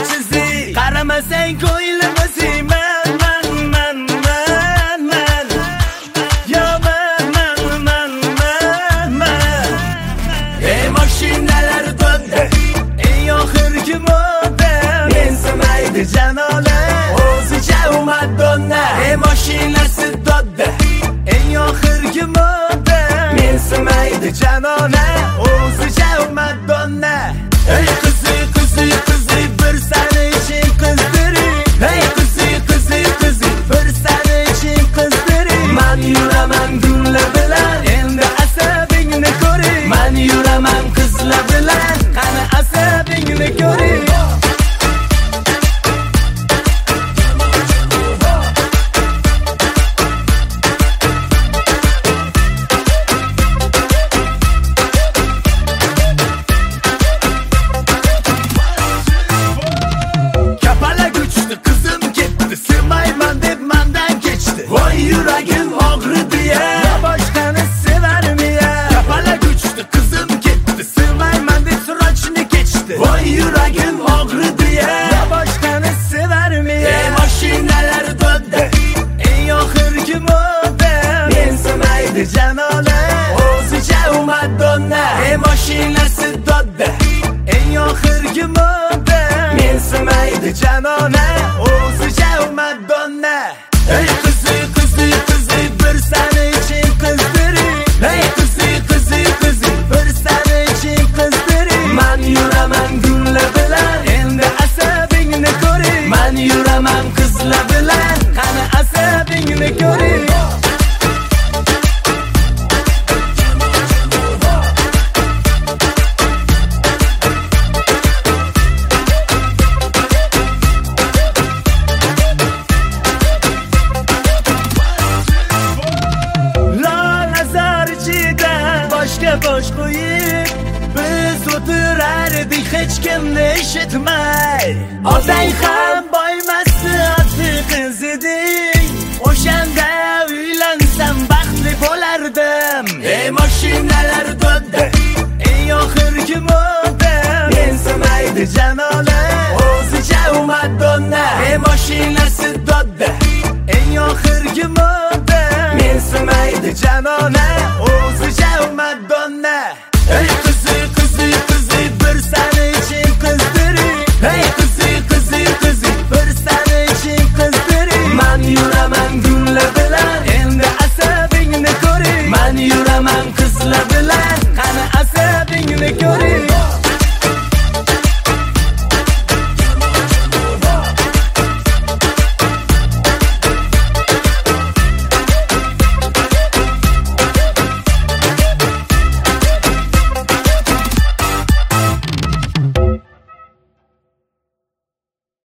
chizik. Qaramasang ko'nglimni siyman. Yo man. Ey mashinalar to'da, eng oxirgi modda. Mensimaydi janola, o'zicha Madonna. Ey mashinasi to'da, eng oxirgi modda. Mensimaydi janola, o'zicha Madonna. Ey qizi bir sani için qizdiring. Ey qizi bir sani için qizdiring. Men yuraman gullar bilan, endi asabingni ko'ring. Men yuraman qizlar bilan, qani asabingni ko'ring. Yuragim og'ridi ya, boshqani sevarmi ya? Kapalak uchdi, qizim ketdi, sevmayman deb srochni kechdi. Voy yuragim og'ridi ya, boshqani sevarmi ya? Ey mashinalar to'da, eng oxirgi modda. Mensimaydi janola, o'zicha Madonna. Ey mashinasi to'da, eng oxirgi modda. Mensimaydi janola, o'zicha Madonna. Ey qizi bir sani için qizdiring. Ey qizi bir sani için qizdiring. Men yuraman gullar bilan, endi asabingni ko'ring. Men yuraman qizlar bilan, qani asabingni ko'ring. Bosh qo'yib biz o'tirardik, hech kimni eshitmay. Otang ham boymasdi, oti qiz eding. O'shanda uylansam baxtli bo'lardim. Ey mashinalar to'da, eng oxirgi modda. Mensimaydi janola,